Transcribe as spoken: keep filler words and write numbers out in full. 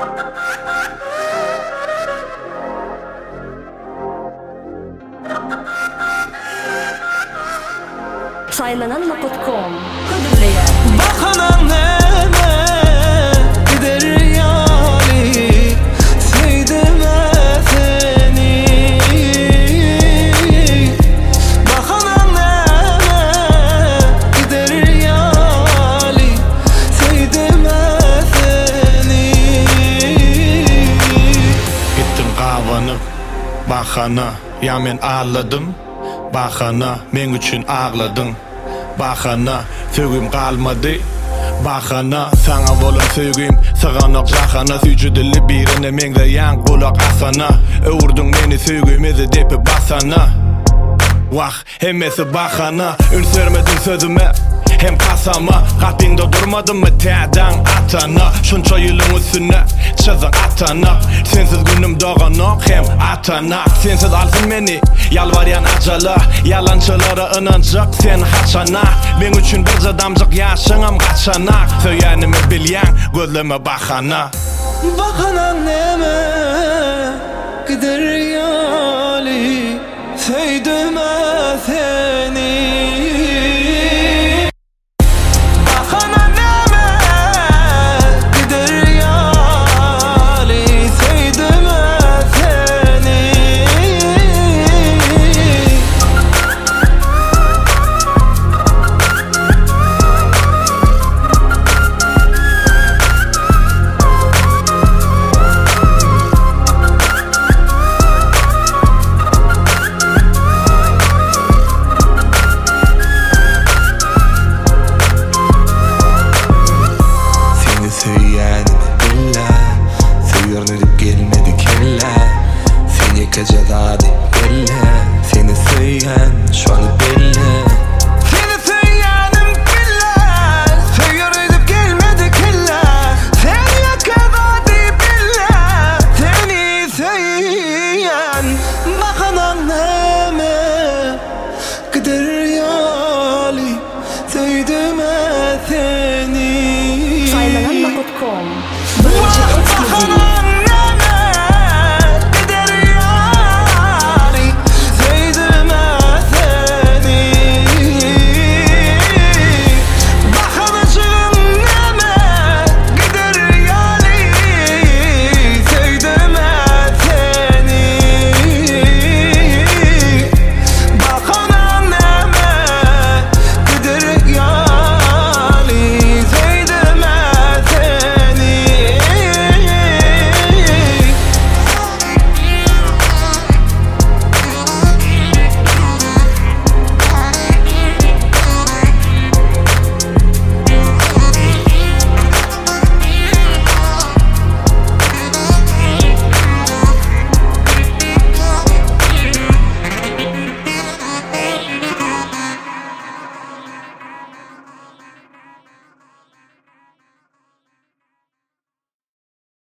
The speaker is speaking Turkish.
Saylanan nokta com Hıdırlıya Bakanan neme gider yali Seydime seni Bakanan neme gider yali Seydime seni Gittim qavanıp bakana ya men ağladım Bakana men üçün ağladın Bakana sögüm kalmadı Bakana sana bolun sögüm Sağanak jakana Sücüdülü birine mengde yan kulak asana Öğürdün meni sögümezi depi basana Vah hemmesi bakana Ün sörmedin sözüme hem kasama Katinde durmadın mı te'dan atana Şunça yılın üstüne çözün atana Sensiz günüm doğanak hem atana Sensiz alsın beni yalvaryan acala Yalançılara inanacak sen haçana Ben üçün bir adamcık yaşınım kaçanak Söylenimi bilyen gözleme bakana Bakana neme gider yali Seydime seni Söyleyenimi billa Söyürnülüp gelmedi kelle Seni kacadan